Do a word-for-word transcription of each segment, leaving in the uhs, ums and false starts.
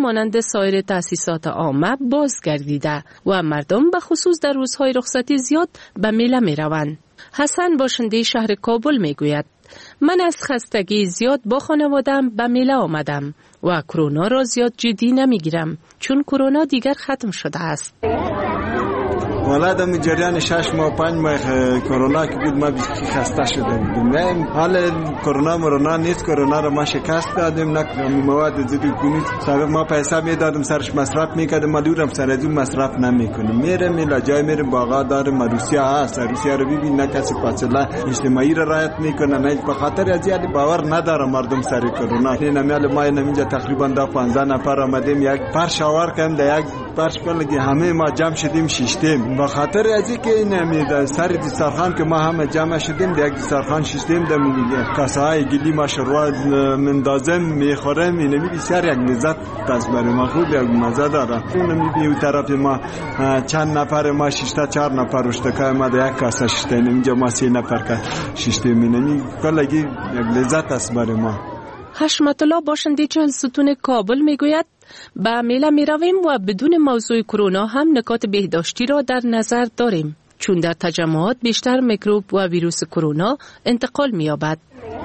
مانند سایر تأسیسات عامه بازگردیده و مردم به خصوص در روزهای رخصتی زیاد به میله می روند. حسن باشنده شهر کابل می گوید من از خستگی زیاد با خانوادم به میله آمدم و کرونا را زیاد جدی نمی گیرم چون کرونا دیگر ختم شده است. والا در جریان شش ماه پنج ماه کرونا که بود ما بیشتر خسته شده بودیم. حال کرونا مرونا نیست، کرونا رو ما شکست دادیم، نه مواد ضد عفونی سبب ما پیسه میدادیم سرش مصرف میکردیم، ما دورم سر از اون مصرف نمیکنیم. میره میلا جای میره باغا داریم، روسیا هست، روسیا رو ببین نه کسی فاصله اجتماعی رو رعایت میکنه، نه به خاطر از یاد باور نداره مردم سر کرونا. این نمیال ما اینجا تقریبا ده پانزده نفر آمدیم، یک پرش آور کردیم، در یک پرش کلی همه ما جمع شدیم شیشتیم. به خاطر از اینکه نمیاد سر دسترخوان که ما همه جمع شدیم در یک دسترخوان شیشتیم، در کاسه های گلی ما شروع مندازم میخورم، اینمی بسیار یک لذت دست برای ما خوب یک مزه داره. اینمی بی اون طرف ما چند نفر ما شیشتا چهار نفر اشتکای ما در یک کاسه شیشتیم، اینجا ما سی نفر که شیشتیم، اینمی کلگی یک لذت است برای ما. حشمت الله باشنده چهل ستون کابل میگوید به میله می رویم و بدون موضوع کرونا هم نکات بهداشتی را در نظر داریم چون در تجمعات بیشتر میکروب و ویروس کرونا انتقال می یابد.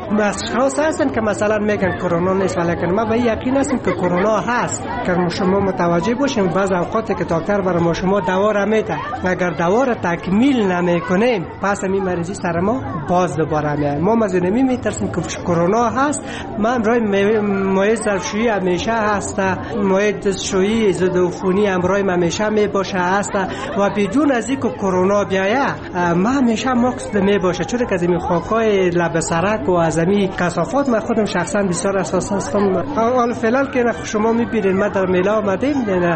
اشخاص هستن که مثلا میگن کرونا نیست، ولی ما به یقین هستیم که کرونا هست. که شما متوجه باشیم بعض اوقات که دکتر برای ما شما دوا را میده و اگر دوا را تکمیل نمیکنیم پس این مریضی سر ما باز دوباره میاد. ما از این میترسیم که کرونا هست. من رای مایع ظرفشویی همیشه هست، مایع دستشویی ضد عفونی امرای همیشه میباشه هست و بدون از اینکه کرونا بیاید ما همیشه ماکس میباشه، چون که از این خاکای لب سرک و از این کثافات من خودم شخصا بسیار اساس هستم. حال فعلا که شما میبینید ما در میله آمدیم،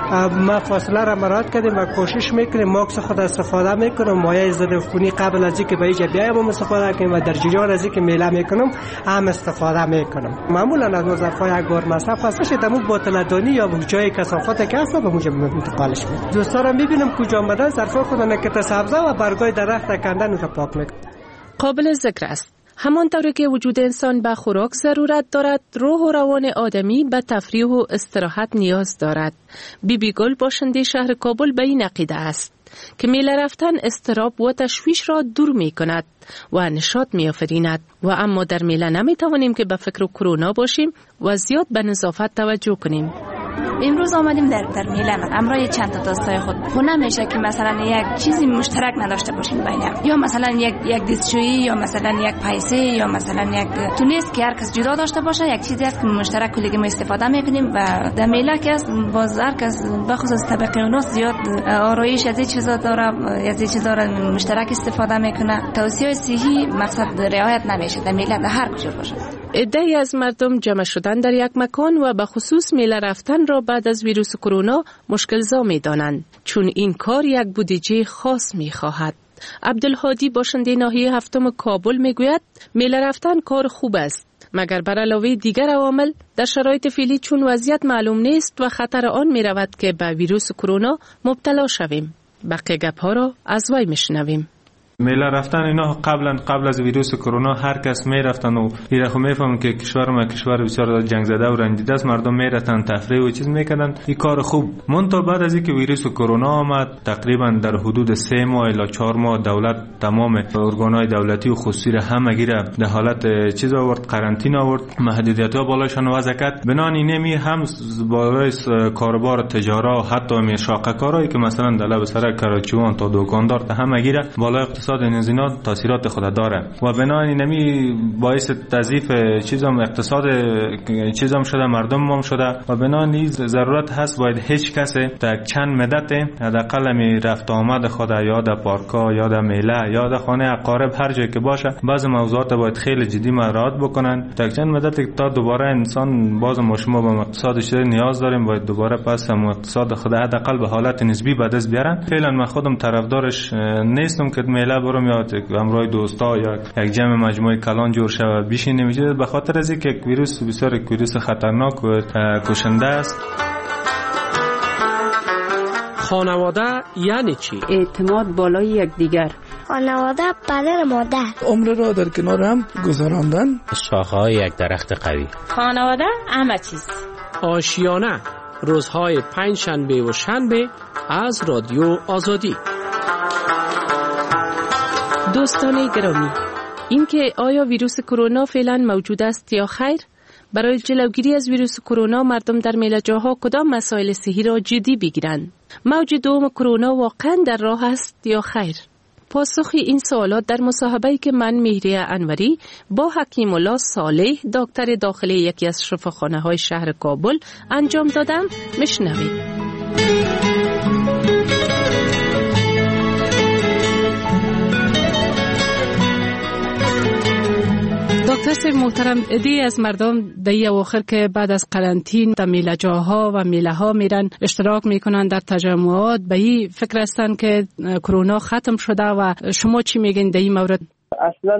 ما فاصله را مراعات کردیم و کوشش میکنیم ماکس خود استفاده میکنم، مایع ضد عفونی قبل از اینکه به اینجا بیایم هم استفاده کنیم و در جریان از اینکه میله میکنم هم استفاده میکنم. معمولا از مظرفای یک بار مصرف هستش دمو بوتل دانی یا جای کثافات که هست به موجب انتقالش میدم. دوستا را میبینم کجا آمدن ظرفا خود نکته سبزه و برگای درخت کندن رو پاک میکنم. قابل ذکر است همانطوری که وجود انسان به خوراک ضرورت دارد، روح و روان آدمی به تفریح و استراحت نیاز دارد. بی بی گل باشنده شهر کابل به این عقیده است که میله رفتن اضطراب و تشویش را دور می کند و نشاط می آفریند و اما در میله نمی توانیم که به فکر کرونا باشیم و زیاد به نظافت توجه کنیم. امروز آمدیم در در میله همراه چند تا دوستای خود. خب نمیشه که مثلا یک چیزی مشترک نداشته باشیم بینم، یا مثلا یک یک دستشویی یا مثلا یک پیسه یا مثلا یک تو نیست که هر کس جدا داشته باشه، یک چیزی است که مشترک کلی ما استفاده میکنیم و در میله که است باز هر کس به خصوص طبقه اوناس زیاد آرایش از این چیزا داره، از این چیزا را مشترک استفاده میکنه. توصیه صحی مقصد رعایت نمیشه در میله در هر کجا باشه. عده‌ای از مردم جمع شدن در یک مکان و به خصوص میله رفتن را بعد از ویروس کرونا مشکل‌زا می‌دانند چون این کار یک بودجه خاص می‌خواهد. عبدالهادی باشنده ناحیه هفتم کابل میگوید میله رفتن کار خوب است مگر بر علاوه دیگر عوامل در شرایط فعلی چون وضعیت معلوم نیست و خطر آن می‌رود که به ویروس کرونا مبتلا شویم. بقیه گپ‌ها را از وی می‌شنویم. میله رفتن اینا قبلا قبل از ویروس کرونا هر کس میرفتن و اینا خو میفهمن که کشور ما کشور بسیار جنگ زده و رنجیده است، مردم میرفتن تفریح و چیز میکردن، این کار خوب. منتها بعد از اینکه ویروس کرونا آمد تقریبا در حدود سه ماه الی چهار ماه دولت تمام ارگانهای دولتی و خصوصی را همگی را در حالت چیز آورد، قرنطینه آورد، محدودیت‌ها بالاشان وضع کرد. بنان اینمی هم بالای کاروبار تجارت و حتی می شاقه‌کارایی که مثلا در لب سرک کراچوان تا دکاندار تا همگی را بالای اقتصاد این اینا تاثیرات خود داره و بنابراین اینمی باعث تضعیف چیزام اقتصاد چیزام شده، مردم هم شده و بنابراین ضرورت هست باید هیچ کس تا چند مدت حداقل می رفت آمد خود یا در پارک‌ها یا در میله یا در خانه اقارب هر جایی که باشه بعض موضوعات باید خیلی جدی مراعات بکنن تا چند مدت تا دوباره انسان باز ما شما به اقتصادش نیاز داریم، باید دوباره پس هم اقتصاد خود حداقل به حالت نسبی به دست بیارن. فعلا من خودم طرفدارش نیستم که میله برم یا همراه دوستا یا یک جمع مجموعه کلان جور شود بشینیم اینجا، به خاطر از اینکه ویروس بسیار ویروس خطرناک و کشنده است. خانواده یعنی چی؟ اعتماد بالای یکدیگر. خانواده پدر مادر. عمر را در کنار هم گذراندن. شاخه‌های یک درخت قوی. خانواده همه چیز. آشیانه روزهای پنج شنبه و شنبه از رادیو آزادی. دوستان گرامی، اینکه آیا ویروس کرونا فعلا موجود است یا خیر؟ برای جلوگیری از ویروس کرونا مردم در میله‌جاها کدام مسائل صحی را جدی بگیرند؟ موج دوم کرونا واقعا در راه است یا خیر؟ پاسخ این سوالات در مصاحبه‌ای که من مهریه انوری با حکیم الله صالح دکتر داخلی یکی از شفاخانه‌های شهر کابل انجام دادم. میشنوید. دکتر صاحب محترم، عده‌ای از مردم در اواخر که بعد از قرنطینه در میله‌جاها و میله‌ها میرن اشتراک میکنن در تجمعات، به این فکر هستن که کرونا ختم شده و شما چی میگین در این مورد؟ اصلا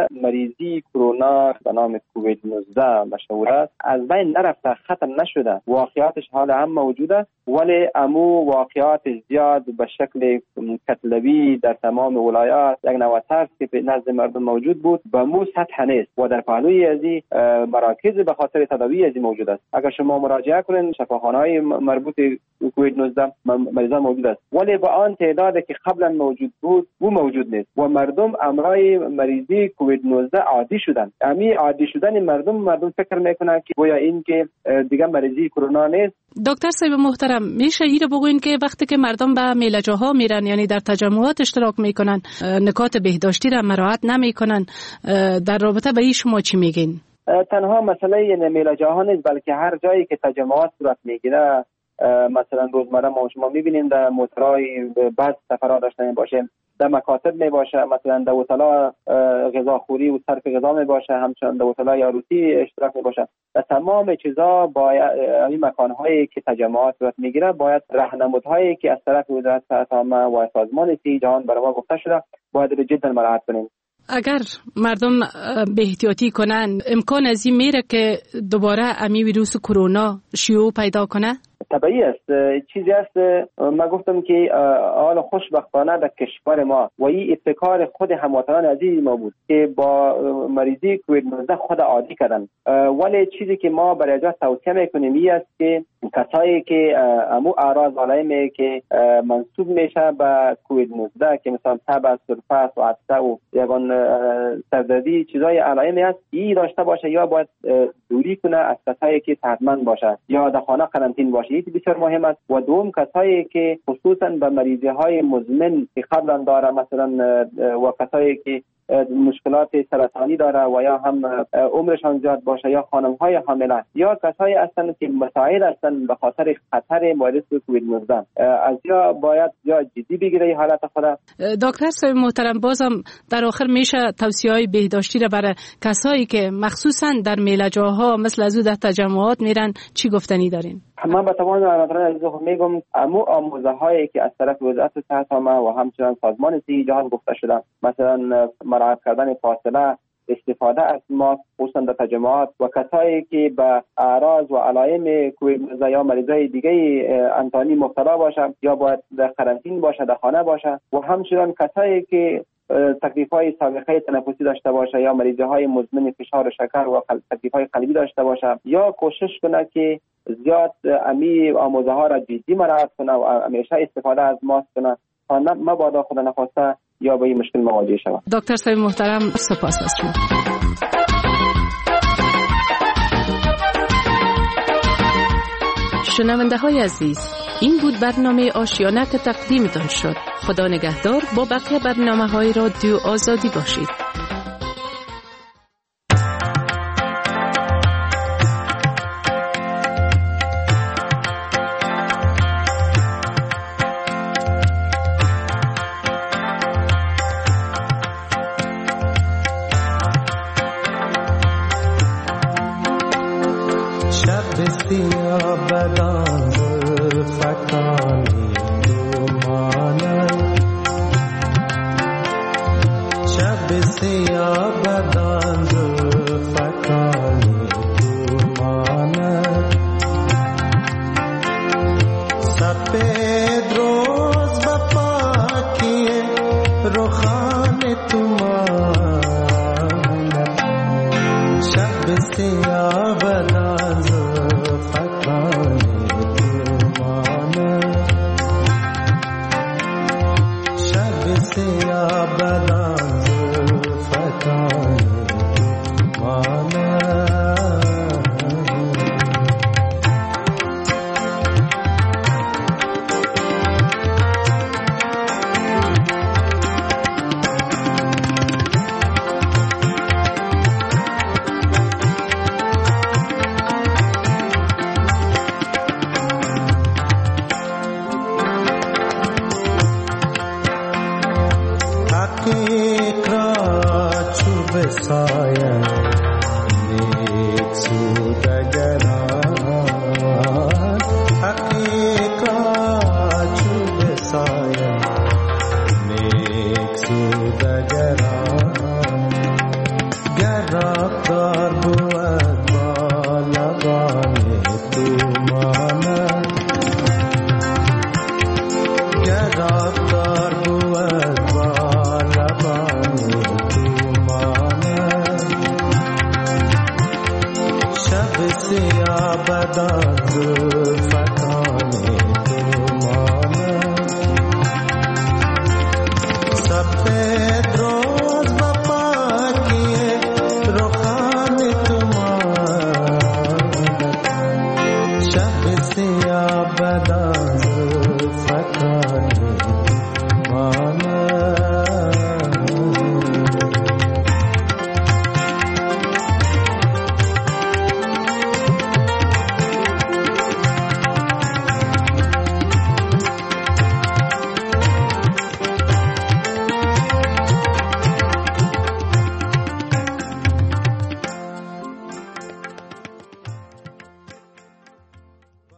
مریضی کرونا به نام کووید نوزده مشهور است، از بین نرفته، ختم نشده. واقعاتش حالا هم موجوده، ولی امو واقعات زیاد به شکل کتلوی در تمام ولایات یک نوع ترس که نزد مردم موجود بود به مو سطح نیست و در پهلوی ازی مراکز به خاطر تداوی ازی موجود است. اگر شما مراجعه کنین شفاخانه‌های مربوط به کووید نوزده مریضان موجود است، ولی با آن تعدادی که قبلا موجود بود او موجود نیست و مردم امرای مریضی کووید نوزده عادی شدن. امی عادی شدن مردم مردم فکر میکنن که گویا این که دیگه مریضی کرونا نیست. دکتر صاحب محترم، میشه این رو بگوین که وقتی که مردم به میله‌جاها میرن، یعنی در تجمعات اشتراک میکنن، نکات بهداشتی را مراعات نمیکنن، در رابطه به این شما چی میگین؟ تنها مسئله یعنی میله‌جاها نیست، بلکه هر جایی که تجمعات صورت میگیره، مثلا روزمره ما شما میبینیم در موترهای بعض سفرها داشتن باشه، در مکاتب می باشه، مثلا در هتل‌ها غذاخوری و صرف غذا می باشه، همچنین در هتل‌های عروسی اشتراک می باشه. در تمام چیزا باید این مکان‌هایی که تجمعات صورت میگیره باید راهنمودهایی که از طرف وزارت صحت عامه و سازمان صحت جهان برای ما گفته شده باید به جد مراعات کنیم. اگر مردم به احتیاطی کنن، امکان از این میره که دوباره امی ویروس کرونا شیوع پیدا کنه؟ طبیعی است. چیزی است ما گفتم که حال خوشبختانه در کشور ما و این ابتکار خود هموطنان عزیز ما بود که با مریضی کووید نوزده خود عادی کردن، ولی چیزی که ما برای جا توصیه میکنیم این است که کسایی که امو اعراض علائمی که منسوب میشه به کووید نوزده که مثلا تب، سرفس و عطسه و یگان سردردی چیزای علائمی است، این داشته باشه یا باید دوری کنه از کسایی که صحتمند باشه یا در خانه قرنطینه باشه. این بسیار مهم است. و دوم کسایی که خصوصا به مریضی های مزمن که قبلا داره، مثلا و کسایی که مشکلات سرطانی داره و یا هم عمرشان زیاد باشه یا خانم های حامله یا کسایی هستند که مساعد هستند به خاطر خطر ویروس کووید نوزده، از یا باید یا جدی بگیره حالت خود. دکتر صاحب محترم، بازم در آخر میشه توصیه‌های بهداشتی را برای کسایی که مخصوصا در میله‌جاها مثل از در تجمعات میرن چی گفتنی دارین؟ من به تمام مردم عزیز میگم امو آموزه هایی که از طرف وزارت صحت عامه و همچنین سازمان صحت جهان گفته شده، مثلا مراعات کردن فاصله، استفاده از ماسک خصوصا در تجمعات و کسایی که به اعراض و علائم کووید نوزده یا مریضای دیگه انتانی مبتلا باشه یا باید در قرنطینه باشه، در خانه باشه و همچنین کسایی که تکلیف‌های سابقه تنفسی داشته باشه یا مریضی‌های مزمن فشار و شکر و تکلیف‌های قلبی داشته باشه یا کوشش کنه که زیاد امی آموزه ها را جدی مراعات کنه و همیشه استفاده از ماسک کنه تا مبادا خود نخواسته یا با این مشکل مواجه شود. دکتر صاحب محترم، سپاس از شما. شنونده های عزیز، این بود برنامه آشیانه که تقدیمتان شد. خدا نگهدار. با بقیه برنامه های رادیو آزادی باشید. Shabbat से आबदा सका है माना